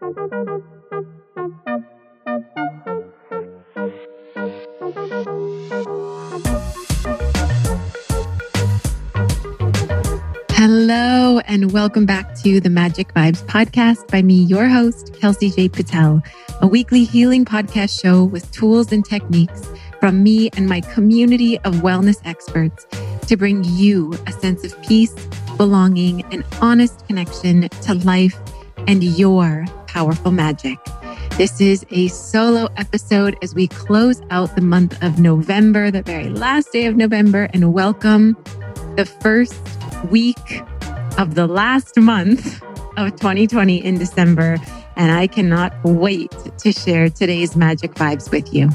Hello, and welcome back to the Magic Vibes podcast by me, your host, Kelsey J. Patel, a weekly healing podcast show with tools and techniques from me and my community of wellness experts to bring you a sense of peace, belonging, and honest connection to life and your powerful magic. This is a solo episode as we close out the month of November, the very last day of November, and welcome the first week of the last month of 2020 in December. And I cannot wait to share today's magic vibes with you.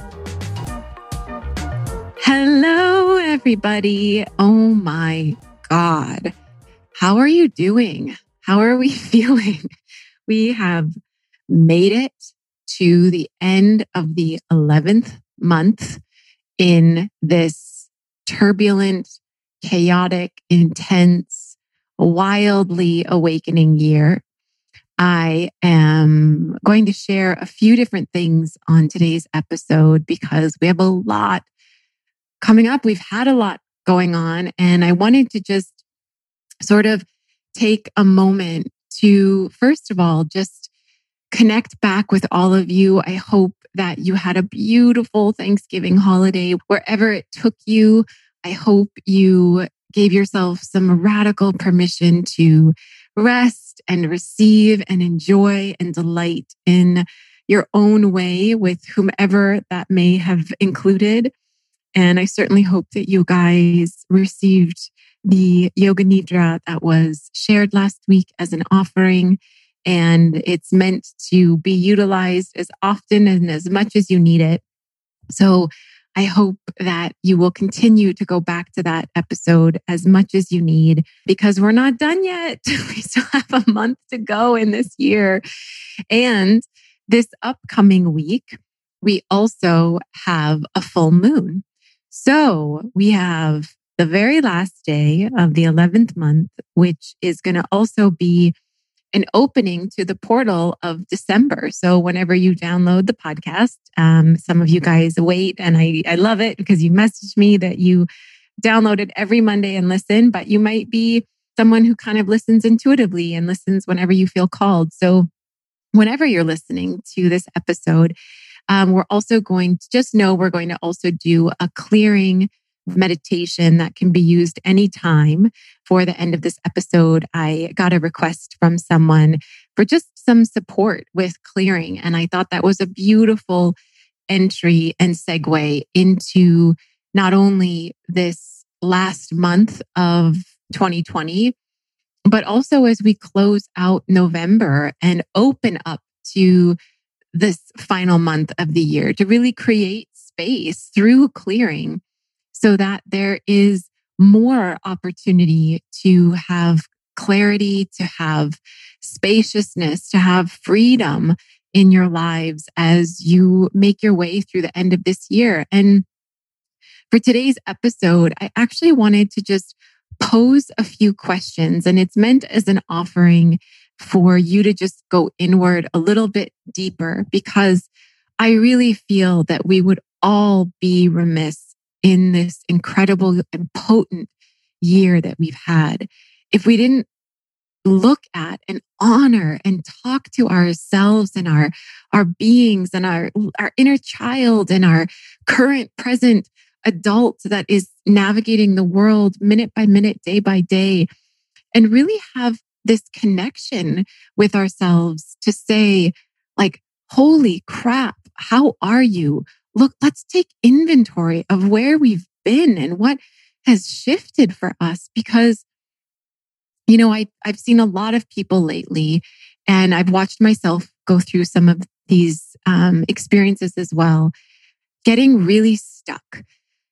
Hello, everybody. Oh my God. How are you doing? How are we feeling? We have made it to the end of the 11th month in this turbulent, chaotic, intense, wildly awakening year. I am going to share a few different things on today's episode because we have a lot coming up. We've had a lot going on, and I wanted to just sort of take a moment to, first of all, just connect back with all of you. I hope that you had a beautiful Thanksgiving holiday wherever it took you. I hope you gave yourself some radical permission to rest and receive and enjoy and delight in your own way with whomever that may have included. And I certainly hope that you guys received the Yoga Nidra that was shared last week as an offering. And it's meant to be utilized as often and as much as you need it. So I hope that you will continue to go back to that episode as much as you need, because we're not done yet. We still have a month to go in this year. And this upcoming week, we also have a full moon. So we have the very last day of the 11th month, which is going to also be an opening to the portal of December. So whenever you download the podcast, some of you guys wait, and I love it because you messaged me that you downloaded every Monday and listen, but you might be someone who kind of listens intuitively and listens whenever you feel called. So whenever you're listening to this episode, we're also going to just know we're going to also do a clearing meditation that can be used anytime. For the end of this episode, I got a request from someone for just some support with clearing. And I thought that was a beautiful entry and segue into not only this last month of 2020, but also as we close out November and open up to this final month of the year to really create space through clearing, so that there is more opportunity to have clarity, to have spaciousness, to have freedom in your lives as you make your way through the end of this year. And for today's episode, I actually wanted to just pose a few questions, and it's meant as an offering for you to just go inward a little bit deeper, because I really feel that we would all be remiss in this incredible and potent year that we've had if we didn't look at and honor and talk to ourselves and our beings and our inner child and our current present adult that is navigating the world minute by minute, day by day, and really have this connection with ourselves to say, like, holy crap, how are you? Look, let's take inventory of where we've been and what has shifted for us. Because, you know, I've seen a lot of people lately, and I've watched myself go through some of these experiences as well, getting really stuck.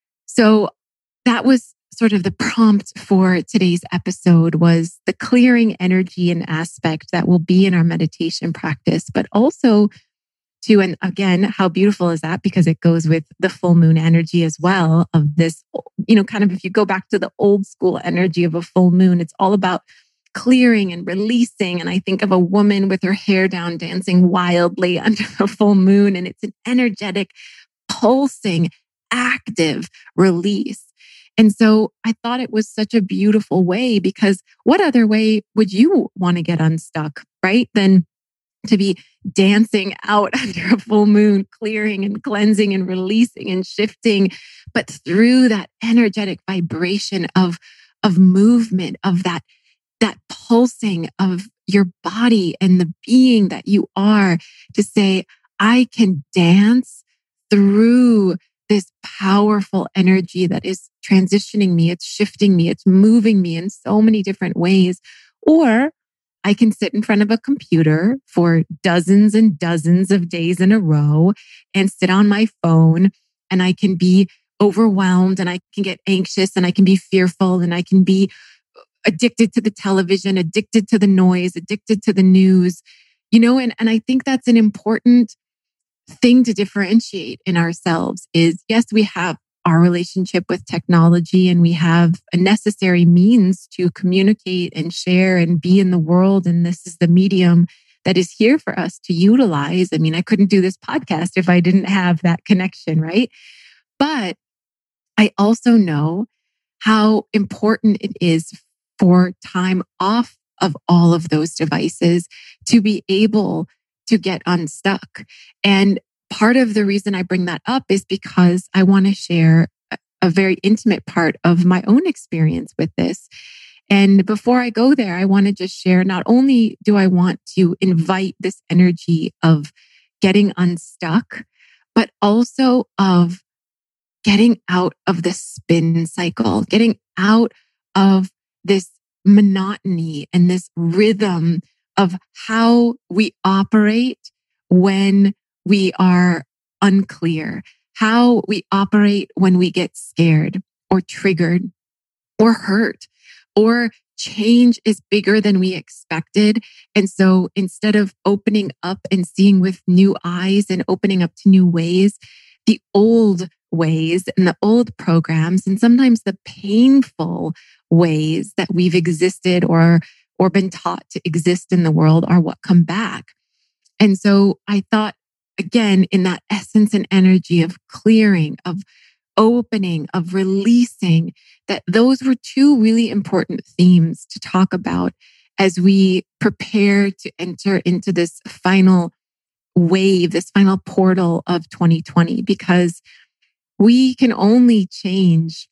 So that was sort of the prompt for today's episode, was the clearing energy and aspect that will be in our meditation practice, but also to, and again, how beautiful is that? Because it goes with the full moon energy as well of this, you know, kind of if you go back to the old school energy of a full moon, it's all about clearing and releasing. And I think of a woman with her hair down, dancing wildly under the full moon. And it's an energetic, pulsing, active release. And so I thought it was such a beautiful way, because what other way would you want to get unstuck, right? Than to be dancing out under a full moon, clearing and cleansing and releasing and shifting, but through that energetic vibration of movement, of that pulsing of your body and the being that you are, to say, I can dance through this powerful energy that is transitioning me, it's shifting me, it's moving me in so many different ways. Or I can sit in front of a computer for dozens and dozens of days in a row and sit on my phone, and I can be overwhelmed, and I can get anxious, and I can be fearful, and I can be addicted to the television, addicted to the noise, addicted to the news, and I think that's an important thing to differentiate in ourselves is, yes, we have our relationship with technology, and we have a necessary means to communicate and share and be in the world. And this is the medium that is here for us to utilize. I mean, I couldn't do this podcast if I didn't have that connection, right? But I also know how important it is for time off of all of those devices to be able to get unstuck. And part of the reason I bring that up is because I want to share a very intimate part of my own experience with this. And before I go there, I want to just share, not only do I want to invite this energy of getting unstuck, but also of getting out of the spin cycle, getting out of this monotony and this rhythm of how we operate when we are unclear, how we operate when we get scared or triggered or hurt, or change is bigger than we expected. And so instead of opening up and seeing with new eyes and opening up to new ways, the old ways and the old programs, and sometimes the painful ways that we've existed or been taught to exist in the world, are what come back. And so I thought, again, in that essence and energy of clearing, of opening, of releasing, that those were two really important themes to talk about as we prepare to enter into this final wave, this final portal of 2020, because we can only change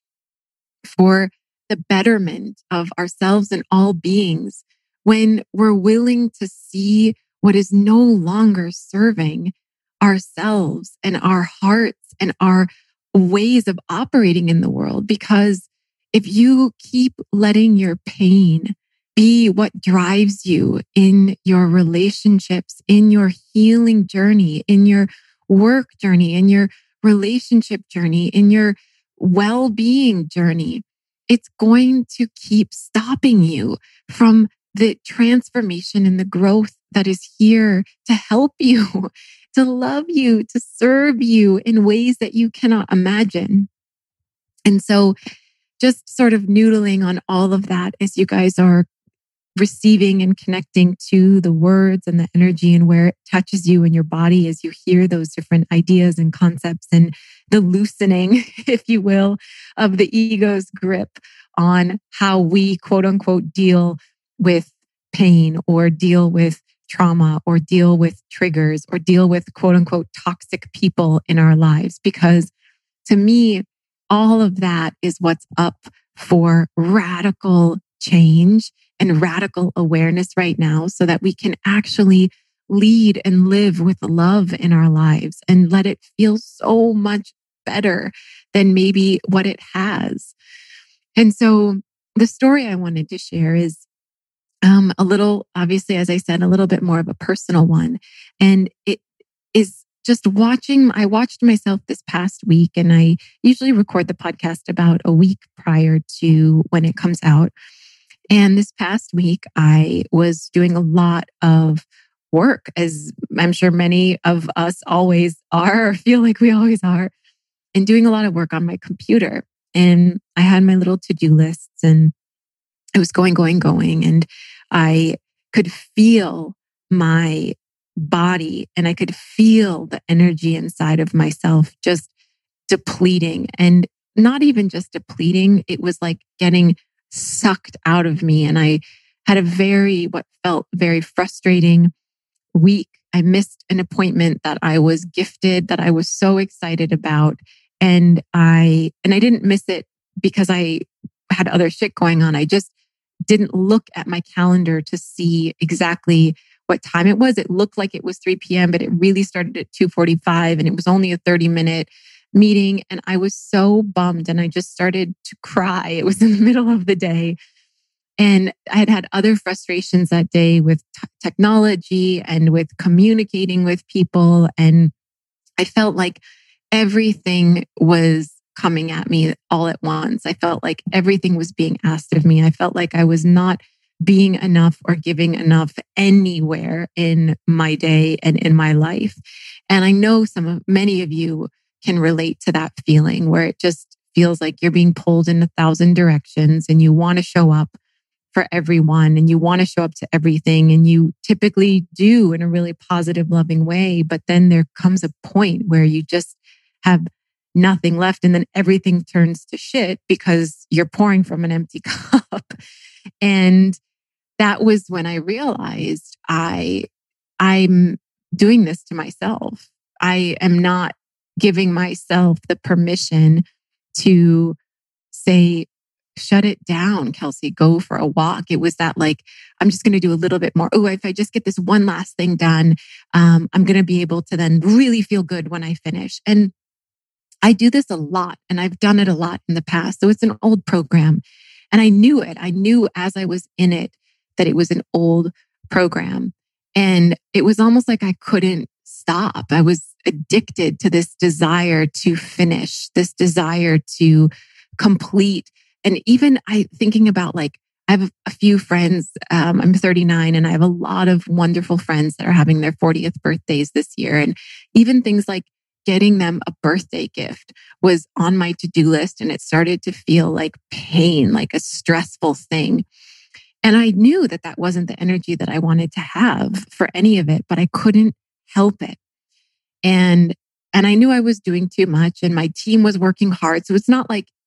for the betterment of ourselves and all beings when we're willing to see what is no longer serving ourselves and our hearts and our ways of operating in the world. Because if you keep letting your pain be what drives you in your relationships, in your healing journey, in your work journey, in your relationship journey, in your well-being journey, it's going to keep stopping you from the transformation and the growth that is here to help you, to love you, to serve you in ways that you cannot imagine. And so just sort of noodling on all of that as you guys are receiving and connecting to the words and the energy and where it touches you in your body as you hear those different ideas and concepts, and the loosening, if you will, of the ego's grip on how we quote unquote deal with pain or deal with trauma or deal with triggers or deal with quote unquote toxic people in our lives. Because to me, all of that is what's up for radical change and radical awareness right now, so that we can actually lead and live with love in our lives and let it feel so much better than maybe what it has. And so the story I wanted to share is a little, obviously, as I said, a little bit more of a personal one. And it is just I watched myself this past week, and I usually record the podcast about a week prior to when it comes out. And this past week, I was doing a lot of work, as I'm sure many of us always are, or feel like we always are, and doing a lot of work on my computer. And I had my little to-do lists, and it was going, going, going. And I could feel my body and I could feel the energy inside of myself just depleting, and not even just depleting. It was like getting sucked out of me. And I had what felt very frustrating week. I missed an appointment that I was gifted, that I was so excited about. And I didn't miss it because I had other shit going on. I just didn't look at my calendar to see exactly what time it was. It looked like it was 3 p.m., but it really started at 2:45, and it was only a 30-minute meeting. And I was so bummed, and I just started to cry. It was in the middle of the day. And I had had other frustrations that day with technology and with communicating with people. And I felt like everything was coming at me all at once. I felt like everything was being asked of me. I felt like I was not being enough or giving enough anywhere in my day and in my life. And I know many of you can relate to that feeling where it just feels like you're being pulled in 1,000 directions, and you want to show up for everyone, and you want to show up to everything, and you typically do in a really positive, loving way. But then there comes a point where you just have nothing left, and then everything turns to shit because you're pouring from an empty cup. And that was when I realized I'm doing this to myself. I am not giving myself the permission to say, shut it down, Kelsey, go for a walk. It was that like, I'm just going to do a little bit more. Oh, if I just get this one last thing done, I'm going to be able to then really feel good when I finish. And I do this a lot, and I've done it a lot in the past. So it's an old program, and I knew it. I knew as I was in it that it was an old program, and it was almost like I couldn't stop. I was addicted to this desire to finish, this desire to complete. And even thinking about like, I have a few friends. I'm 39, and I have a lot of wonderful friends that are having their 40th birthdays this year. And even things like getting them a birthday gift was on my to-do list. And it started to feel like pain, like a stressful thing. And I knew that that wasn't the energy that I wanted to have for any of it, but I couldn't help it. And I knew I was doing too much, and my team was working hard. So it's not like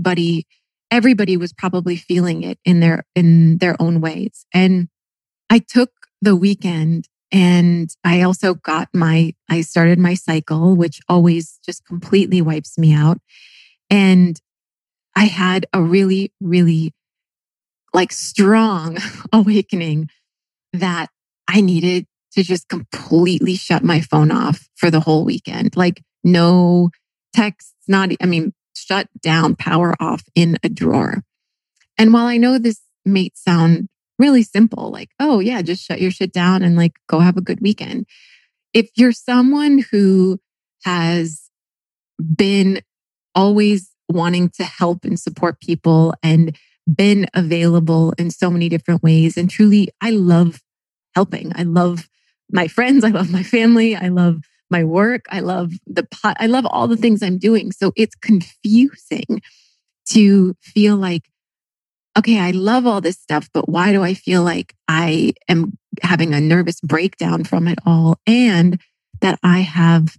everybody was probably feeling it in their own ways. And I took the weekend, and I also I started my cycle, which always just completely wipes me out. And I had a really, really like strong awakening that I needed to just completely shut my phone off for the whole weekend. Like no texts, shut down, power off in a drawer. And while I know this may sound really simple, like, oh yeah, just shut your shit down and like go have a good weekend. If you're someone who has been always wanting to help and support people and been available in so many different ways, and truly, I love helping. I love my friends. I love my family. I love my work. I love I love all the things I'm doing. So it's confusing to feel like, okay, I love all this stuff, but why do I feel like I am having a nervous breakdown from it all? And that I have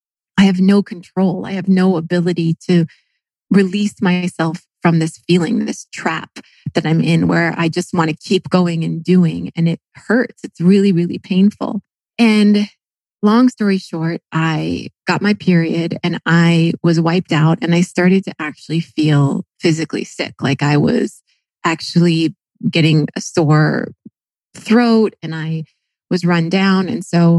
no control. I have no ability to release myself from this feeling, this trap that I'm in, where I just want to keep going and doing. And it hurts. It's really, really painful. And long story short, I got my period, and I was wiped out, and I started to actually feel physically sick. Like I was actually getting a sore throat, and I was run down. And so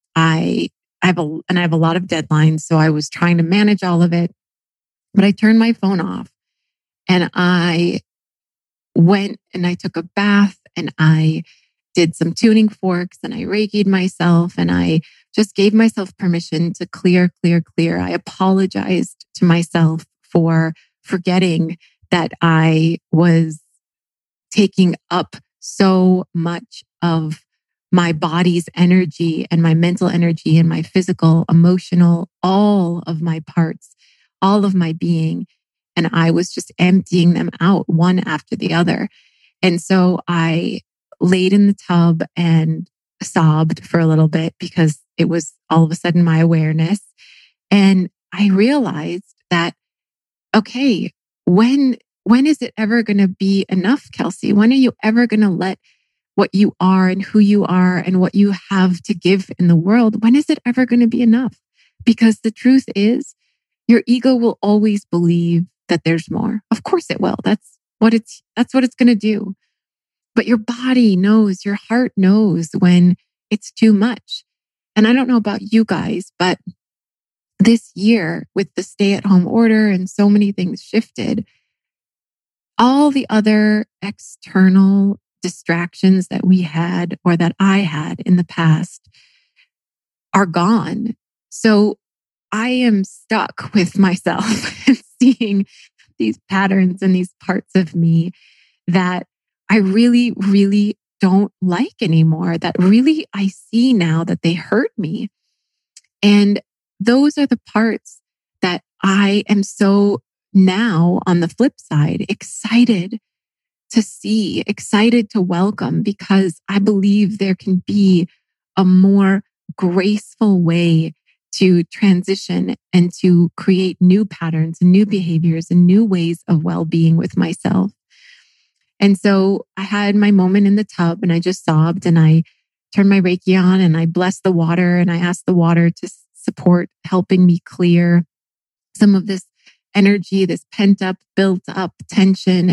I have a lot of deadlines. So I was trying to manage all of it, but I turned my phone off, and I went and I took a bath, and I did some tuning forks, and I Reiki'd myself, and I just gave myself permission to clear, clear, clear. I apologized to myself for forgetting that I was taking up so much of my body's energy and my mental energy and my physical, emotional, all of my parts, all of my being. And I was just emptying them out one after the other. And so I laid in the tub and sobbed for a little bit because it was all of a sudden my awareness. And I realized that, okay, when is it ever going to be enough, Kelsey? When are you ever going to let what you are and who you are and what you have to give in the world, when is it ever going to be enough? Because the truth is, your ego will always believe that there's more. Of course it will. That's what it's going to do. But your body knows, your heart knows when it's too much. And I don't know about you guys, but this year with the stay-at-home order and so many things shifted, all the other external distractions that we had or that I had in the past are gone. So I am stuck with myself and seeing these patterns and these parts of me that I really, really don't like anymore, that really I see now that they hurt me. And those are the parts that I am so now on the flip side, excited to see, excited to welcome, because I believe there can be a more graceful way to transition and to create new patterns and new behaviors and new ways of well-being with myself. And so I had my moment in the tub and I just sobbed and I turned my Reiki on and I blessed the water and I asked the water to support helping me clear some of this energy, this pent up, built up tension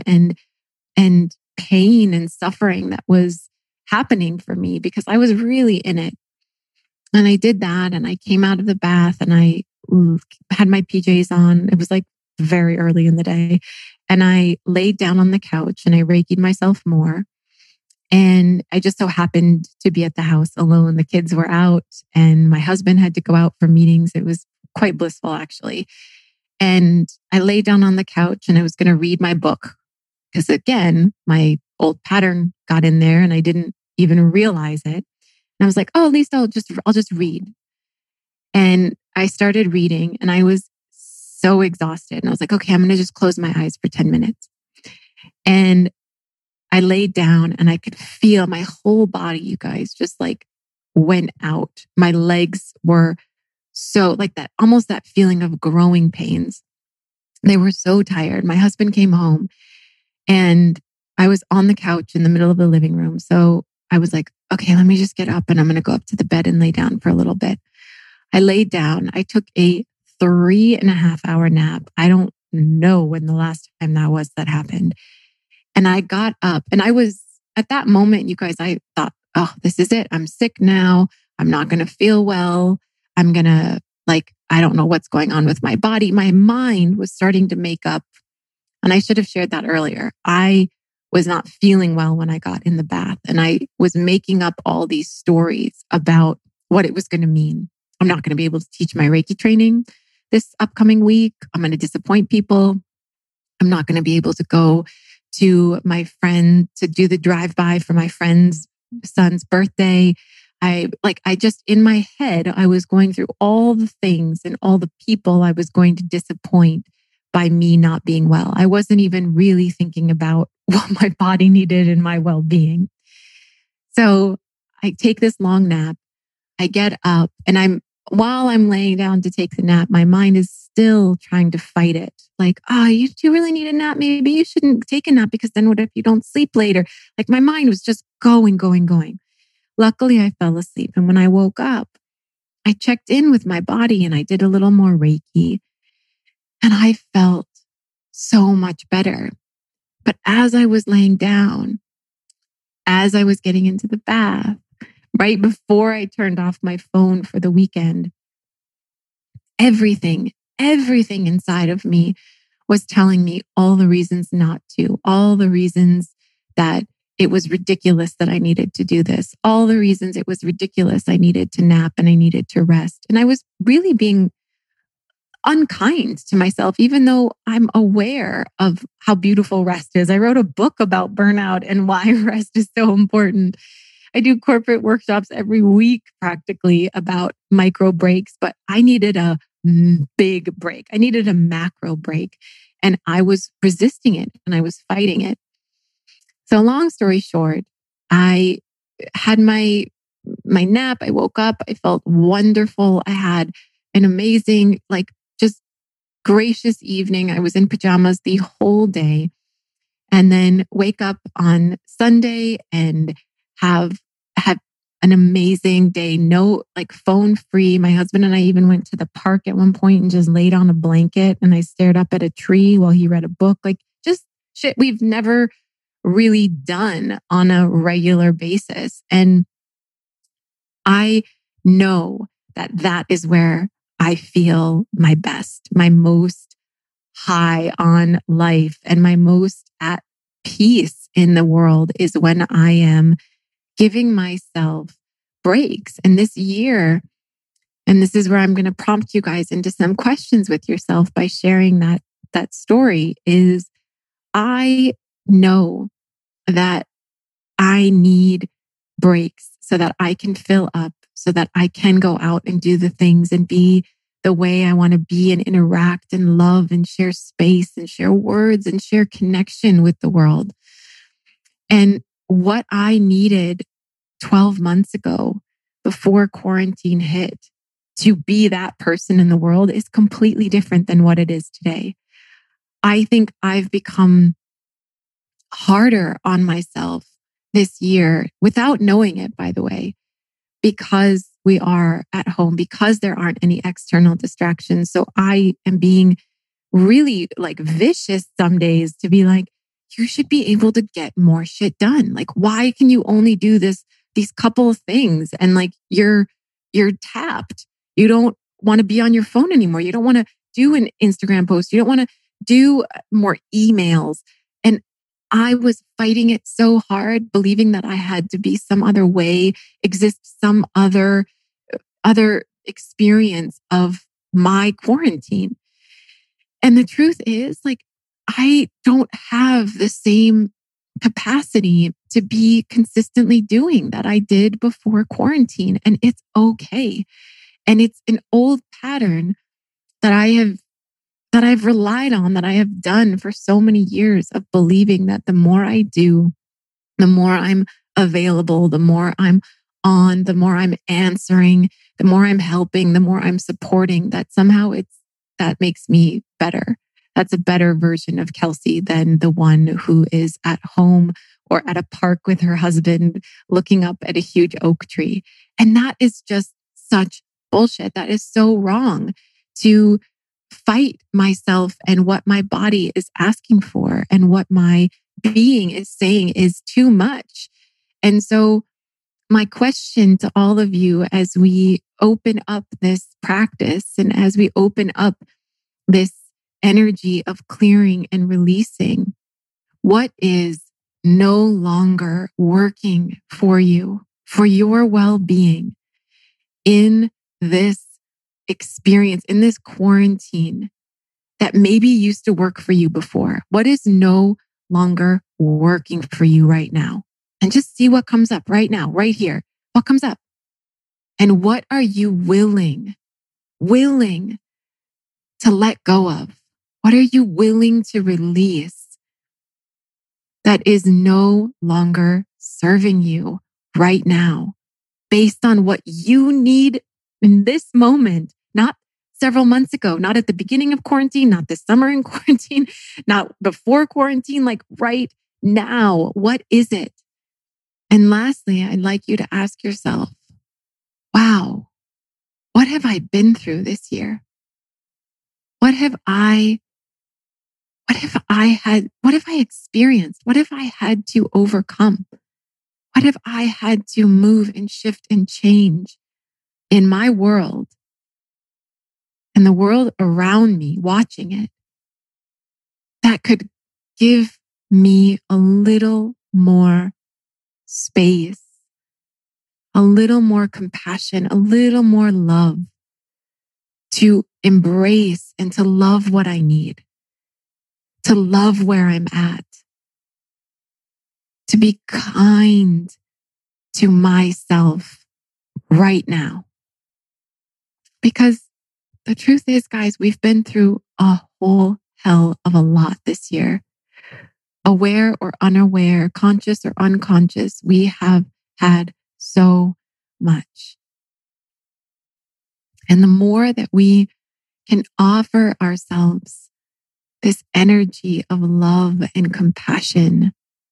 and pain and suffering that was happening for me because I was really in it. And I did that and I came out of the bath and I had my PJs on. It was like very early in the day. And I laid down on the couch and I Reiki'd myself more. And I just so happened to be at the house alone. The kids were out and my husband had to go out for meetings. It was quite blissful, actually. And I lay down on the couch and I was going to read my book because, again, my old pattern got in there and I didn't even realize it. And I was like, oh, at least I'll just read. And I started reading and I was so exhausted. And I was like, okay, I'm going to just close my eyes for 10 minutes. And I laid down and I could feel my whole body, you guys, just like went out. My legs were so like that, almost that feeling of growing pains. They were so tired. My husband came home and I was on the couch in the middle of the living room. So I was like, okay, let me just get up and I'm going to go up to the bed and lay down for a little bit. I laid down. I took a 3.5 hour nap. I don't know when the last time that happened. And I got up and I was at that moment, you guys, I thought, oh, this is it. I'm sick now. I'm not going to feel well. I'm going to I don't know what's going on with my body. My mind was starting to make up. And I should have shared that earlier. I was not feeling well when I got in the bath and I was making up all these stories about what it was going to mean. I'm not going to be able to teach my Reiki training this upcoming week. I'm going to disappoint people. I'm not going to be able to go to my friend to do the drive-by for my friend's son's birthday. I just in my head, I was going through all the things and all the people I was going to disappoint by me not being well. I wasn't even really thinking about what my body needed and my well-being. So I take this long nap. I get up and while I'm laying down to take the nap, my mind is still trying to fight it. Like, oh, you really need a nap. Maybe you shouldn't take a nap because then what if you don't sleep later? Like my mind was just going. Luckily, I fell asleep. And when I woke up, I checked in with my body and I did a little more Reiki. And I felt so much better. But as I was laying down, as I was getting into the bath, right before I turned off my phone for the weekend, everything inside of me was telling me all the reasons not to, all the reasons that it was ridiculous that I needed to do this, all the reasons it was ridiculous I needed to nap and I needed to rest. And I was really being unkind to myself, even though I'm aware of how beautiful rest is. I wrote a book about burnout and why rest is so important. I do corporate workshops every week practically about micro breaks, but I needed a big break. I needed a macro break and I was resisting it and I was fighting it. So long story short, I had my nap. I woke up. I felt wonderful. I had an amazing, just gracious evening. I was in pajamas the whole day, and then wake up on Sunday and have had an amazing day. No, phone free. My husband and I even went to the park at one point and just laid on a blanket and I stared up at a tree while he read a book. Just shit we've never really done on a regular basis. And I know that that is where I feel my best, my most high on life, and my most at peace in the world is when I am giving myself breaks. And this year, and this is where I'm going to prompt you guys into some questions with yourself by sharing that story, is I know that I need breaks so that I can fill up, so that I can go out and do the things and be the way I want to be and interact and love and share space and share words and share connection with the world. And what I needed 12 months ago before quarantine hit to be that person in the world is completely different than what it is today. I think I've become harder on myself this year without knowing it, by the way, because we are at home, because there aren't any external distractions. So I am being really vicious some days to be like, you should be able to get more shit done. Why can you only do these couple of things? And you're tapped. You don't want to be on your phone anymore. You don't want to do an Instagram post. You don't want to do more emails. And I was fighting it so hard, believing that I had to be some other way, exist some other experience of my quarantine. And the truth is, I don't have the same capacity to be consistently doing that I did before quarantine. And it's okay. And it's an old pattern that I've relied on, that I have done for so many years, of believing that the more I do, the more I'm available, the more I'm on, the more I'm answering, the more I'm helping, the more I'm supporting, that somehow that makes me better. That's a better version of Kelsey than the one who is at home or at a park with her husband looking up at a huge oak tree. And that is just such bullshit. That is so wrong. To fight myself and what my body is asking for and what my being is saying is too much. And so my question to all of you, as we open up this practice and as we open up this energy of clearing and releasing, what is no longer working for you, for your well-being in this experience, in this quarantine, that maybe used to work for you before? What is no longer working for you right now? And just see what comes up right now, right here. What comes up? And what are you willing to let go of? What are you willing to release that is no longer serving you right now, based on what you need in this moment, not several months ago, not at the beginning of quarantine, not this summer in quarantine, not before quarantine, right now? What is it? And lastly, I'd like you to ask yourself, wow, what have I been through this year? What have I experienced? What have I had to overcome? What have I had to move and shift and change in my world and the world around me, watching it, that could give me a little more space, a little more compassion, a little more love to embrace and to love what I need, to love where I'm at, to be kind to myself right now. Because the truth is, guys, we've been through a whole hell of a lot this year. aware or unaware, conscious or unconscious, we have had so much. And the more that we can offer ourselves this energy of love and compassion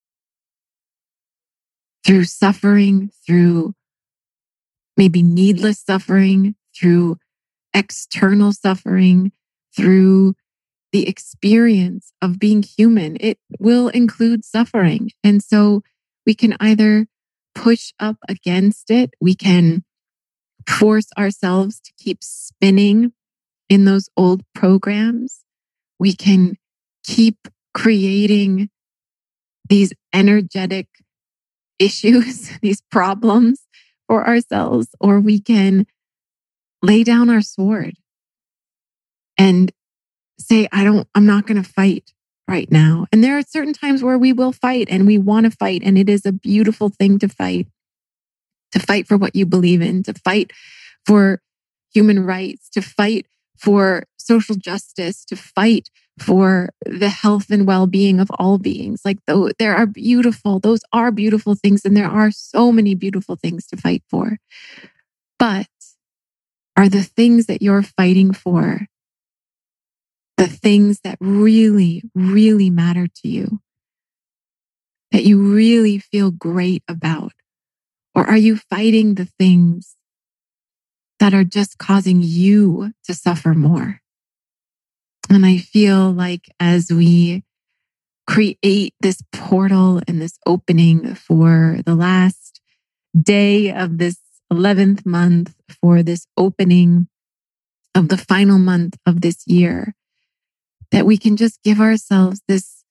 through suffering, through maybe needless suffering, through external suffering, through the experience of being human, it will include suffering. And so we can either push up against it, we can force ourselves to keep spinning in those old programs, we can keep creating these energetic issues, these problems for ourselves, or we can lay down our sword and say, I'm not going to fight right now. And there are certain times where we will fight and we want to fight. And it is a beautiful thing to fight for what you believe in, to fight for human rights, to fight for social justice, to fight for the health and well-being of all beings. Like those are beautiful things. And there are so many beautiful things to fight for. But are the things that you're fighting for the things that really, really matter to you, that you really feel great about? Or are you fighting the things that are just causing you to suffer more? And I feel like as we create this portal and this opening for the last day of this 11th month, for this opening of the final month of this year, that we can just give ourselves this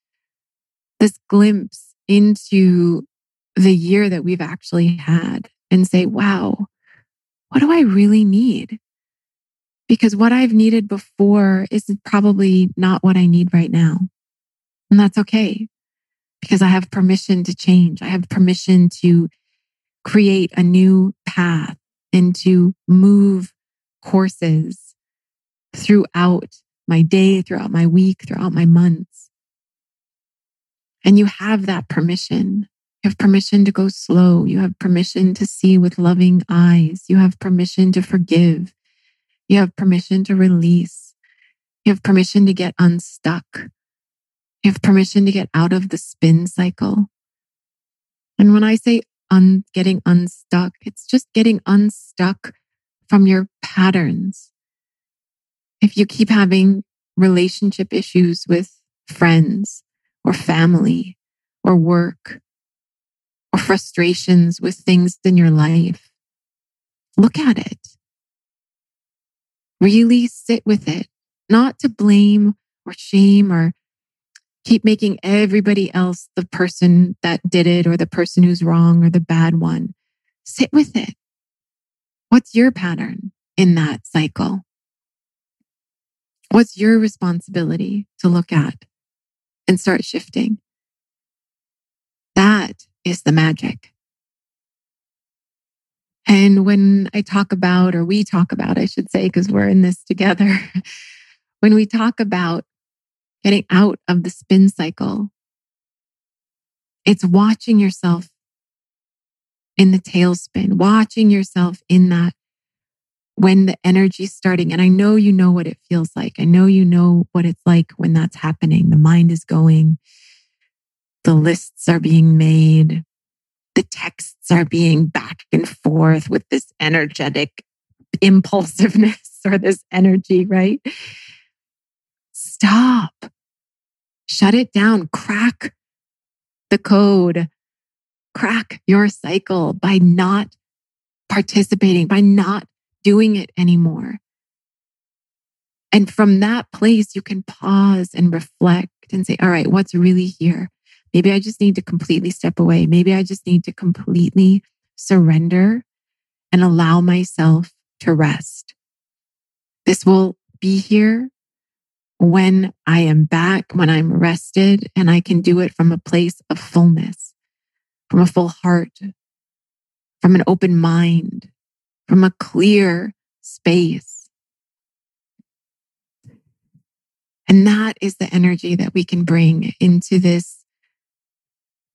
glimpse into the year that we've actually had and say, wow, what do I really need? Because what I've needed before is probably not what I need right now. And that's okay, because I have permission to change. I have permission to create a new path and to move courses throughout my day, throughout my week, throughout my months. And you have that permission. You have permission to go slow. You have permission to see with loving eyes. You have permission to forgive. You have permission to release. You have permission to get unstuck. You have permission to get out of the spin cycle. And when I say getting unstuck, it's just getting unstuck from your patterns. If you keep having relationship issues with friends or family or work, or frustrations with things in your life, look at it. Really sit with it, not to blame or shame or keep making everybody else the person that did it or the person who's wrong or the bad one. Sit with it. What's your pattern in that cycle? What's your responsibility to look at and start shifting? That is the magic. And when I talk about, or we talk about, I should say, because we're in this together, when we talk about getting out of the spin cycle, it's watching yourself in the tailspin, watching yourself in that when the energy's starting. And I know you know what it feels like. I know you know what it's like when that's happening. The mind is going, the lists are being made, the texts are being back and forth with this energetic impulsiveness or this energy, right? Stop. Shut it down. Crack the code. Crack your cycle by not participating, by not doing it anymore. And from that place, you can pause and reflect and say, all right, what's really here? Maybe I just need to completely step away. Maybe I just need to completely surrender and allow myself to rest. This will be here when I am back, when I'm rested, and I can do it from a place of fullness, from a full heart, from an open mind, from a clear space. And that is the energy that we can bring into this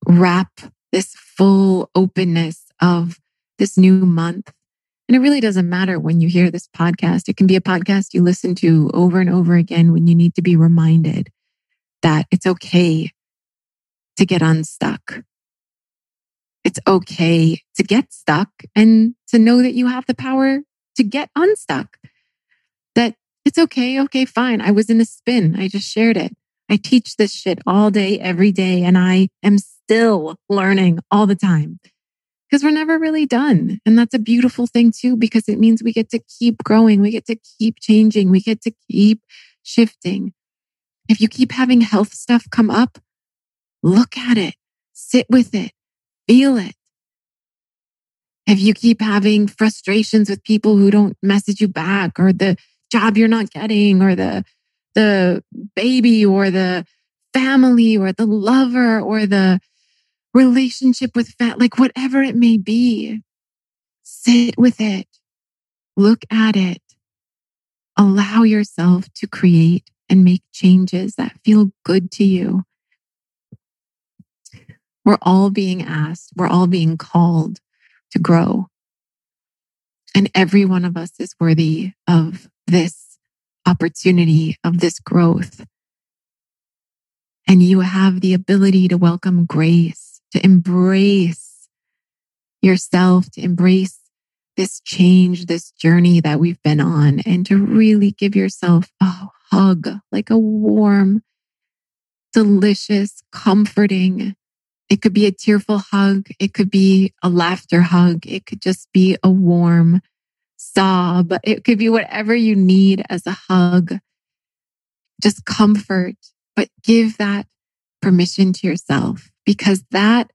wrap this full openness of this new month. And it really doesn't matter when you hear this podcast. It can be a podcast you listen to over and over again when you need to be reminded that it's okay to get unstuck. It's okay to get stuck and to know that you have the power to get unstuck. That it's okay. Okay, fine. I was in a spin. I just shared it. I teach this shit all day, every day, and I am still learning all the time because we're never really done. And that's a beautiful thing too, because it means we get to keep growing. We get to keep changing. We get to keep shifting. If you keep having health stuff come up, look at it, sit with it, feel it. If you keep having frustrations with people who don't message you back, or the job you're not getting, or the baby, or the family, or the lover, or the relationship with like whatever it may be, sit with it, look at it, allow yourself to create and make changes that feel good to you. We're all being asked, we're all being called to grow. And every one of us is worthy of this opportunity, of this growth. And you have the ability to welcome grace, to embrace yourself, to embrace this change, this journey that we've been on, and to really give yourself a hug, like a warm, delicious, comforting. It could be a tearful hug. It could be a laughter hug. It could just be a warm sob. It could be whatever you need as a hug. Just comfort, but give that permission to yourself, because that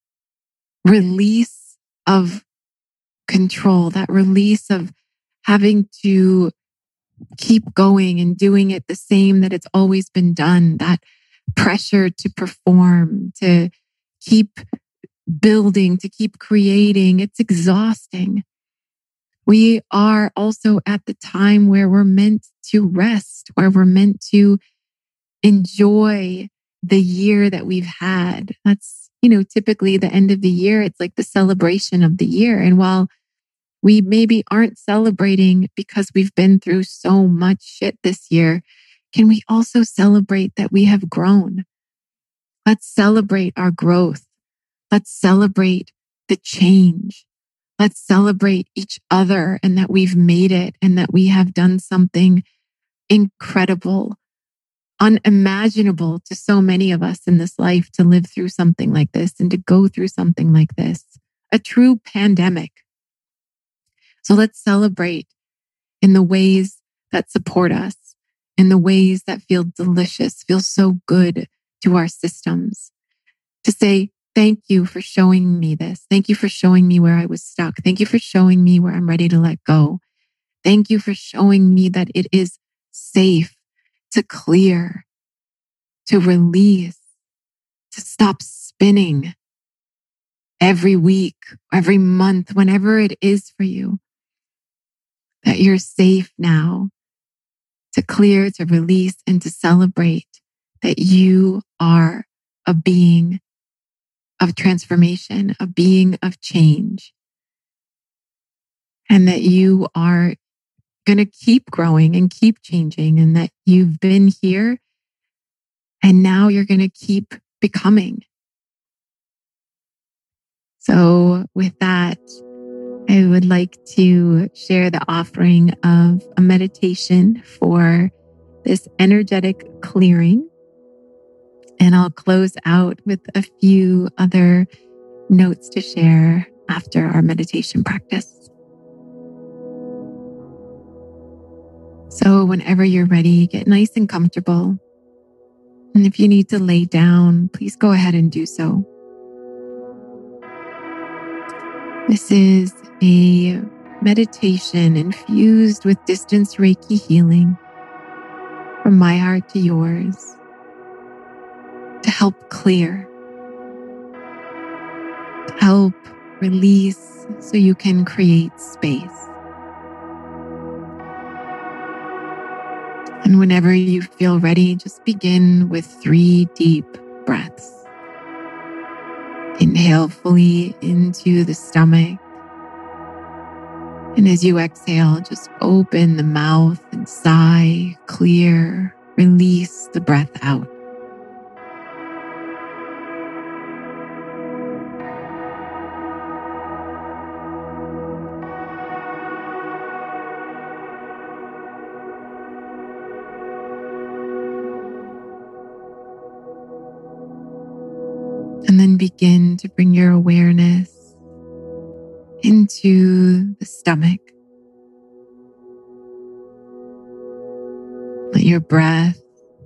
release of control, that release of having to keep going and doing it the same that it's always been done, that pressure to perform, to keep building, to keep creating, it's exhausting. We are also at the time where we're meant to rest, where we're meant to enjoy the year that we've had. That's, typically the end of the year, it's like the celebration of the year. And while we maybe aren't celebrating because we've been through so much shit this year, can we also celebrate that we have grown? Let's celebrate our growth. Let's celebrate the change. Let's celebrate each other and that we've made it and that we have done something incredible, unimaginable to so many of us in this life, to live through something like this and to go through something like this, a true pandemic. So let's celebrate in the ways that support us, in the ways that feel delicious, feel so good to our systems, to say, thank you for showing me this. Thank you for showing me where I was stuck. Thank you for showing me where I'm ready to let go. Thank you for showing me that it is safe to clear, to release, to stop spinning every week, every month, whenever it is for you, that you're safe now to clear, to release, and to celebrate that you are a being of transformation, a being of change, and that you are going to keep growing and keep changing, and that you've been here and now you're going to keep becoming. So with that, I would like to share the offering of a meditation for this energetic clearing. And I'll close out with a few other notes to share after our meditation practice. So whenever you're ready, get nice and comfortable. And if you need to lay down, please go ahead and do so. This is a meditation infused with distance Reiki healing from my heart to yours to help clear, to help release so you can create space. And whenever you feel ready, just begin with 3 deep breaths. Inhale fully into the stomach. And as you exhale, just open the mouth and sigh, clear, release the breath out. And then begin to bring your awareness into the stomach. Let your breath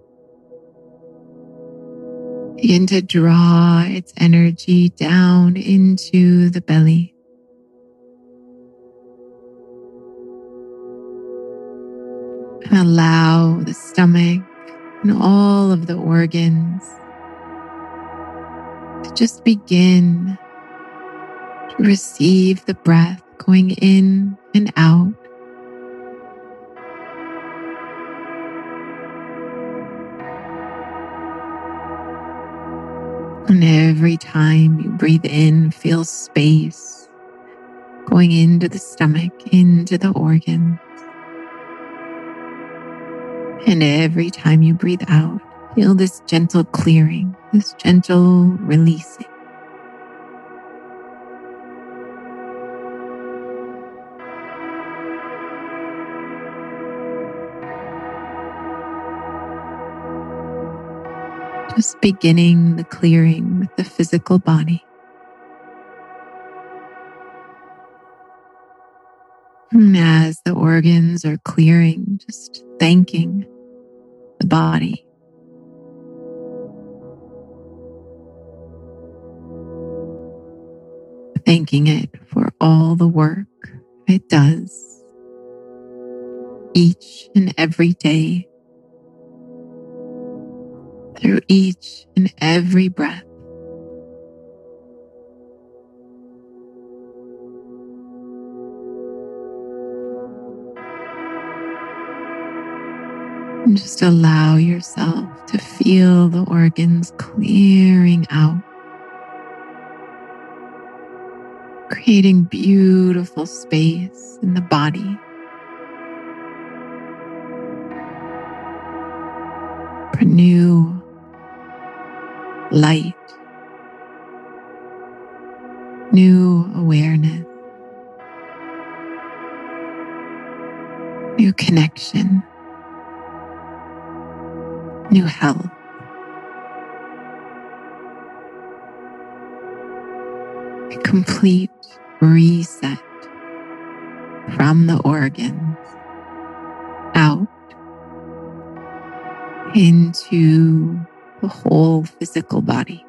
begin to draw its energy down into the belly. And allow the stomach and all of the organs to just begin to receive the breath going in and out. And every time you breathe in, feel space going into the stomach, into the organs. And every time you breathe out, feel this gentle clearing, this gentle releasing. Just beginning the clearing with the physical body. And as the organs are clearing, just thanking the body. Thanking it for all the work it does each and every day, through each and every breath. And just allow yourself to feel the organs clearing out, creating beautiful space in the body for new light, new awareness, new connection, new health. A complete reset from the organs out into the whole physical body.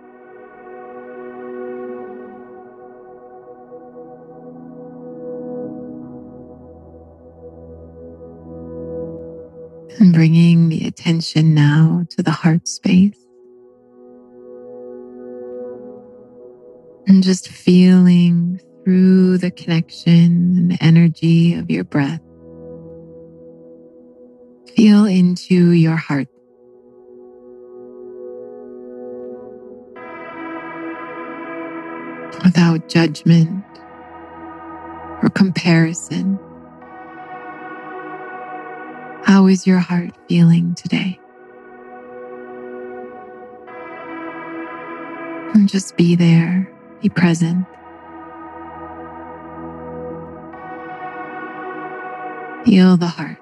And bringing the attention now to the heart space. And just feeling through the connection and energy of your breath. Feel into your heart. Without judgment or comparison. How is your heart feeling today? And just be there, be present. Feel the heart.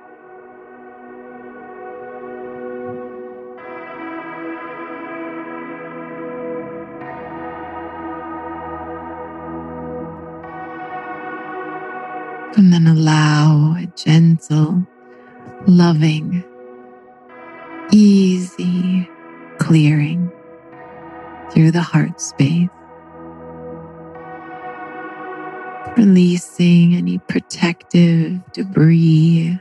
And then allow a gentle, loving, easy clearing through the heart space. Releasing any protective debris,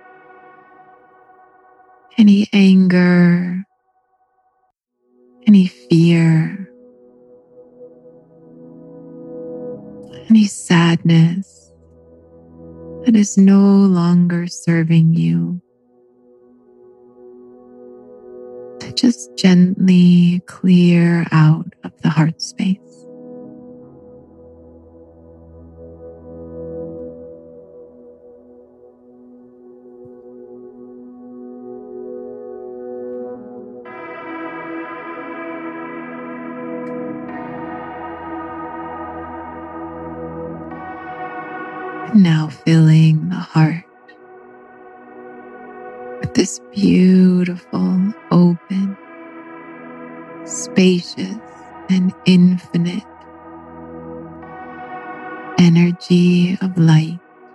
any anger, any fear, any sadness that is no longer serving you. To just gently clear out of the heart space. Now filling the heart with this beautiful, open, spacious, and infinite energy of light,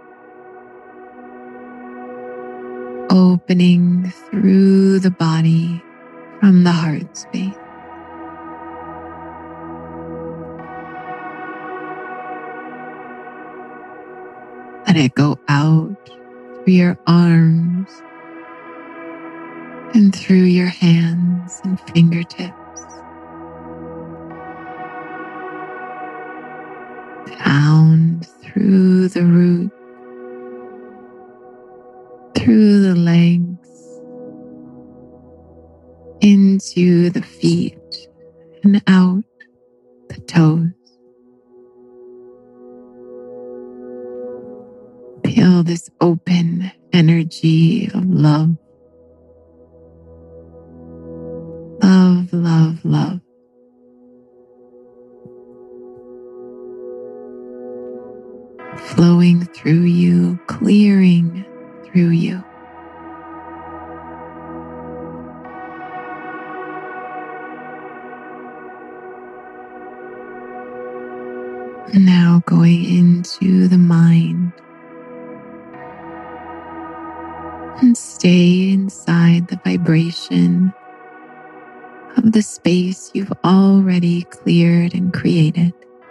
opening through the body from the heart space. Let it go out through your arms and through your hands and fingertips, down through the root, through the legs, into the feet and out the toes. Feel this open energy of love. Love, love, love. Flowing through you, clearing through you. Now going into the mind, and stay inside the vibration of the space you've already cleared and created.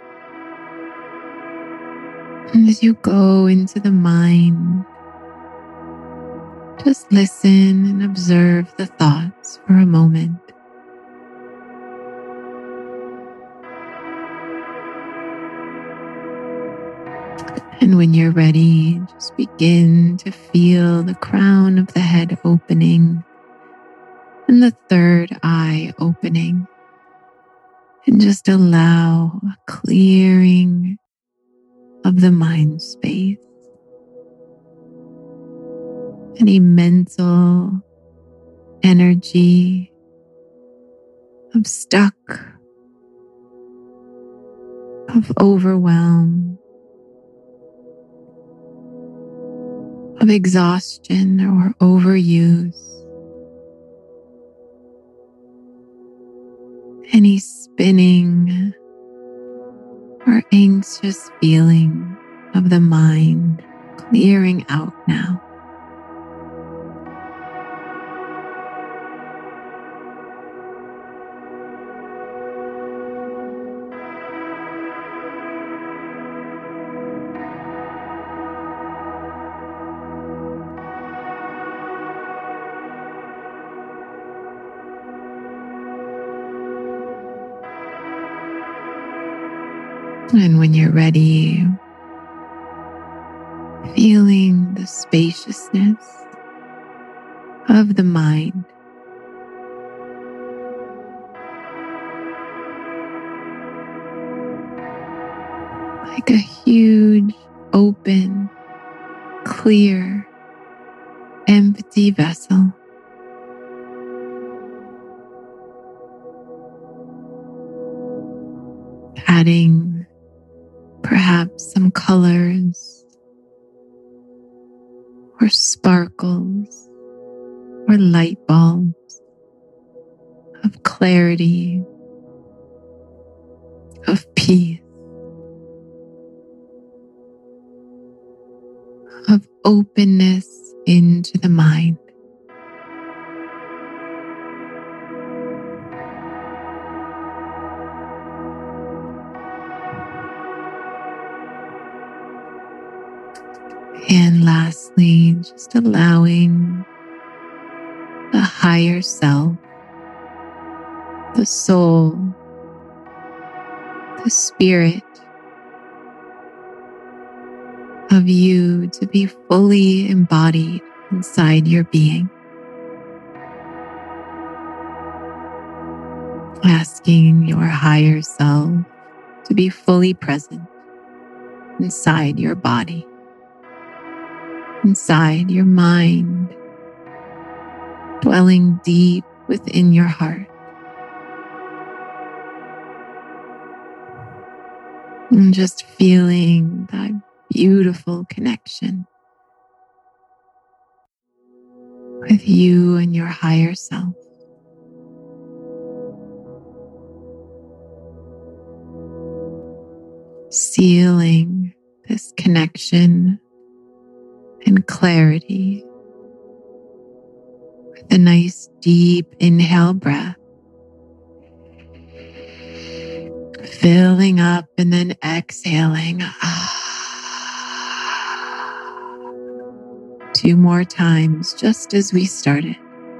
And as you go into the mind, just listen and observe the thoughts for a moment. And when you're ready, just begin to feel the crown of the head opening and the third eye opening. And just allow a clearing of the mind space. Any mental energy of stuck, of overwhelm, of exhaustion or overuse. Any spinning or anxious feeling of the mind clearing out now. And when you're ready, feeling the spaciousness of the mind, like a huge, open, clear, empty vessel. Adding perhaps some colors or sparkles or light bulbs of clarity, of peace, of openness into the mind. And lastly, just allowing the higher self, the soul, the spirit of you to be fully embodied inside your being. Asking your higher self to be fully present inside your body, inside your mind, dwelling deep within your heart. And just feeling that beautiful connection with you and your higher self. Sealing this connection and clarity with a nice deep inhale breath. Filling up and then exhaling. 2 more times, just as we started.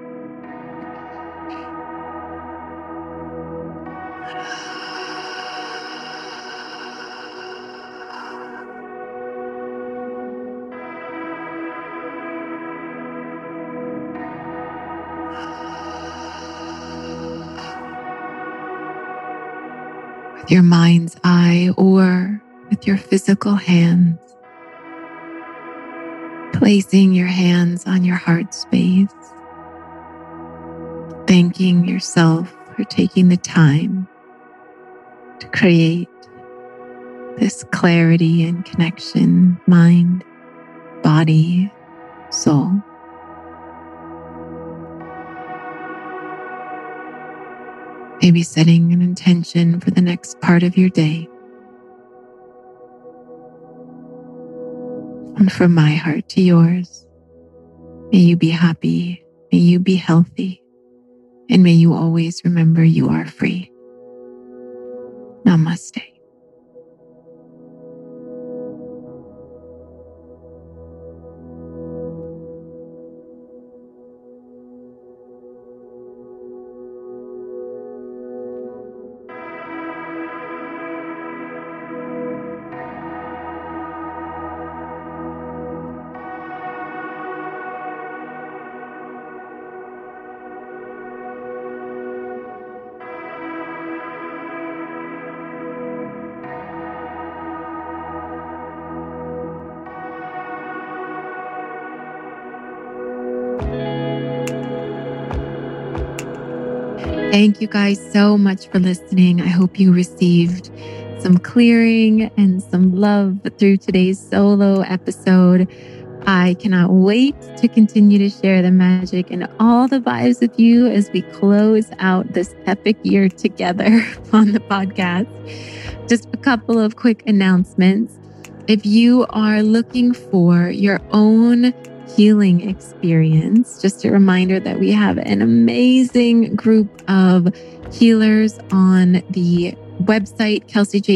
With your mind's eye or with your physical hands, placing your hands on your heart space, thanking yourself for taking the time to create this clarity and connection, mind, body, soul. Maybe setting an intention for the next part of your day. And from my heart to yours, may you be happy, may you be healthy, and may you always remember you are free. Namaste. Thank you guys so much for listening. I hope you received some clearing and some love through today's solo episode. I cannot wait to continue to share the magic and all the vibes with you as we close out this epic year together on the podcast. Just a couple of quick announcements. If you are looking for your own healing experience, just a reminder that we have an amazing group of healers on the website,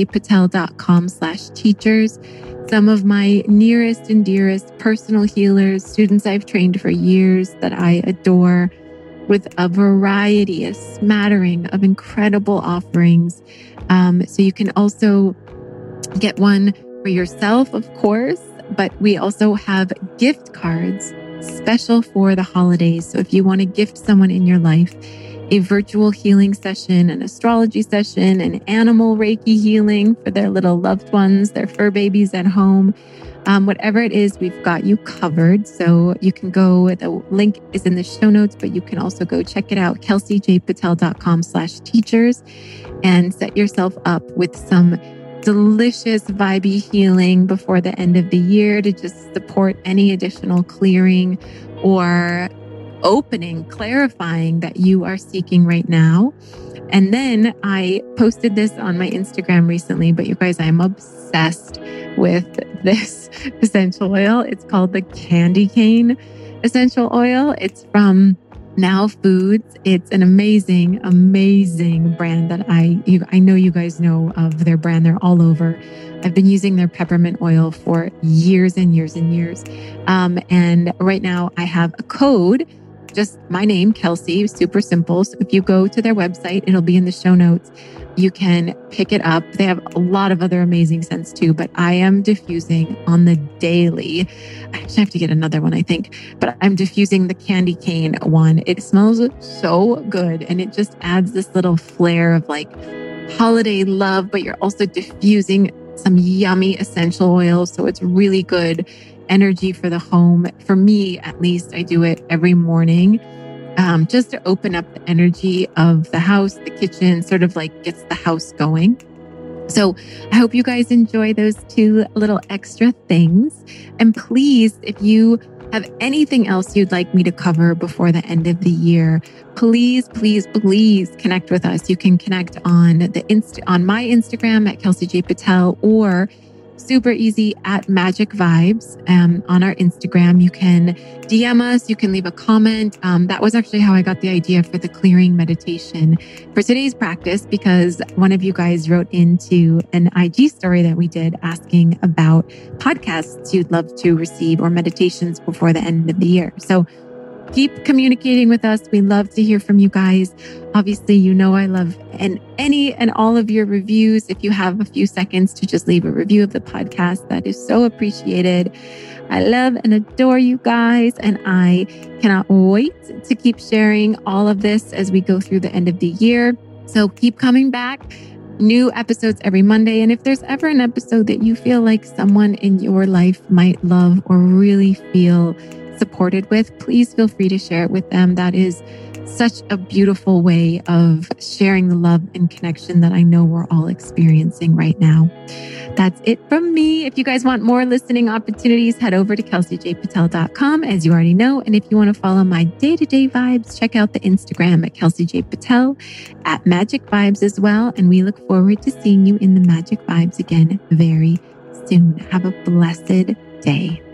kelseyjpatel.com/teachers. Some of my nearest and dearest personal healers, students I've trained for years that I adore, with a variety, a smattering of incredible offerings. So you can also get one for yourself, of course, but we also have gift cards special for the holidays. So if you want to gift someone in your life a virtual healing session, an astrology session, an animal Reiki healing for their little loved ones, their fur babies at home, whatever it is, we've got you covered. So you can go, the link is in the show notes, but you can also go check it out, kelseyjpatel.com/teachers, and set yourself up with some delicious vibey healing before the end of the year to just support any additional clearing or opening, clarifying that you are seeking right now. And then I posted this on my Instagram recently, but you guys, I'm obsessed with this essential oil. It's called the Candy Cane essential oil. It's from Now Foods. It's an amazing, amazing brand that I know you guys know of their brand. They're all over. I've been using their peppermint oil for years and years and years. And right now I have a code, just my name, Kelsey, super simple. So if you go to their website, it'll be in the show notes. You can pick it up. They have a lot of other amazing scents too, but I am diffusing on the daily. I actually have to get another one, I think, but I'm diffusing the Candy Cane one. It smells so good. And it just adds this little flair of like holiday love, but you're also diffusing some yummy essential oils. So it's really good energy for the home. For me, at least, I do it every morning. Just to open up the energy of the house, the kitchen, sort of like gets the house going. So I hope you guys enjoy those two little extra things. And please, if you have anything else you'd like me to cover before the end of the year, please connect with us. You can connect on on my Instagram at Kelsey J. Patel, or super easy at Magic Vibes on our Instagram. You can DM us, you can leave a comment. That was actually how I got the idea for the clearing meditation for today's practice, because one of you guys wrote into an IG story that we did asking about podcasts you'd love to receive or meditations before the end of the year. So keep communicating with us. We love to hear from you guys. Obviously, you know I love any and all of your reviews. If you have a few seconds to just leave a review of the podcast, that is so appreciated. I love and adore you guys, and I cannot wait to keep sharing all of this as we go through the end of the year. So keep coming back. New episodes every Monday. And if there's ever an episode that you feel like someone in your life might love or really feel supported with, please feel free to share it with them. That is such a beautiful way of sharing the love and connection that I know we're all experiencing right now. That's it from me. If you guys want more listening opportunities, head over to kelseyjpatel.com, as you already know. And if you want to follow my day-to-day vibes, check out the Instagram at Kelsey J. Patel, at Magic Vibes as well. And we look forward to seeing you in the Magic Vibes again very soon. Have a blessed day.